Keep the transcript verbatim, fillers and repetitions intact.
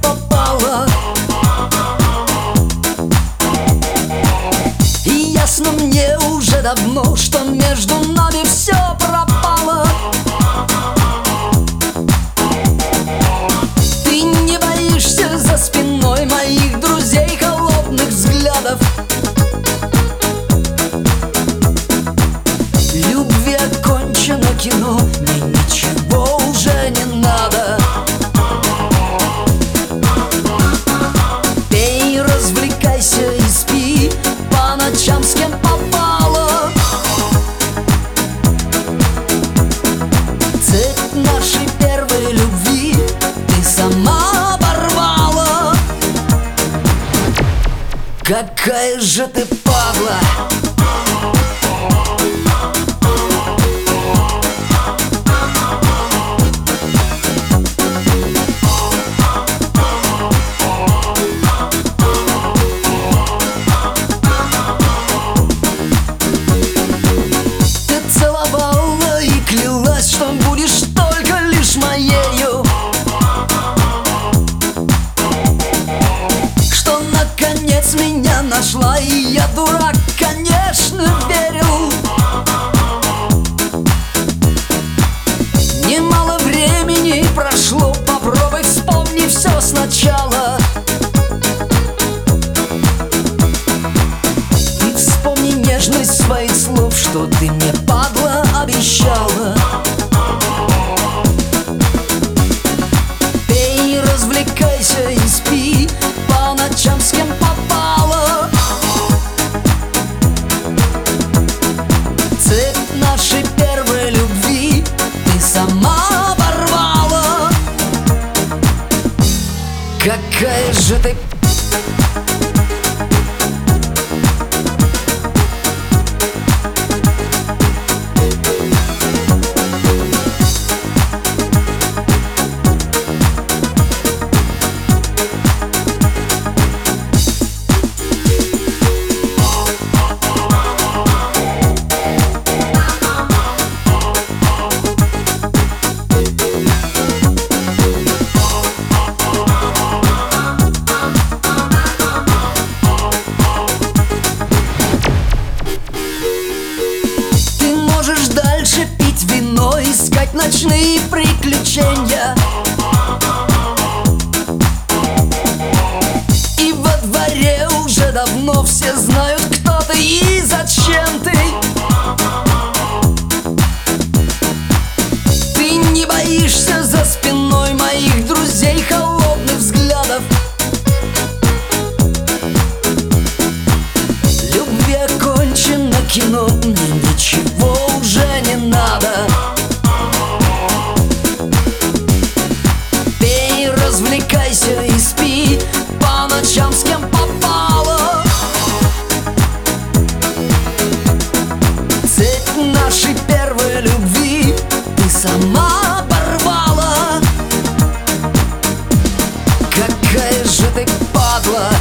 попала. И ясно мне уже давно, что между нами все пропало. Ты не боишься за спиной моих друзей холодных взглядов. Любви окончено кино, мне ничего уже не надо. Пей, развлекайся и спи по ночам с кем попало. Цепь нашей первой любви ты сама оборвала. Какая же ты падла! Что будешь только лишь моею, что наконец меня нашла, и я, дурак, конечно, верил. Немало времени прошло, попробуй вспомни все сначала. И вспомни нежность своих слов, что ты мне, падла, обещала. Пей, развлекайся и спи по ночам с кем попало. Цепь нашей первой любви ты сама оборвала. Какая же ты... Дальше пить вино, искать ночные приключения. И во дворе уже давно все знают, кто ты и зачем ты. Ты не боишься за спиной моих друзей холодных взглядов. Любви окончено кино, мне ничего уже не надо. Пей, развлекайся и спи по ночам с кем попало. Цепь нашей первой любви ты сама оборвала. Какая же ты падла!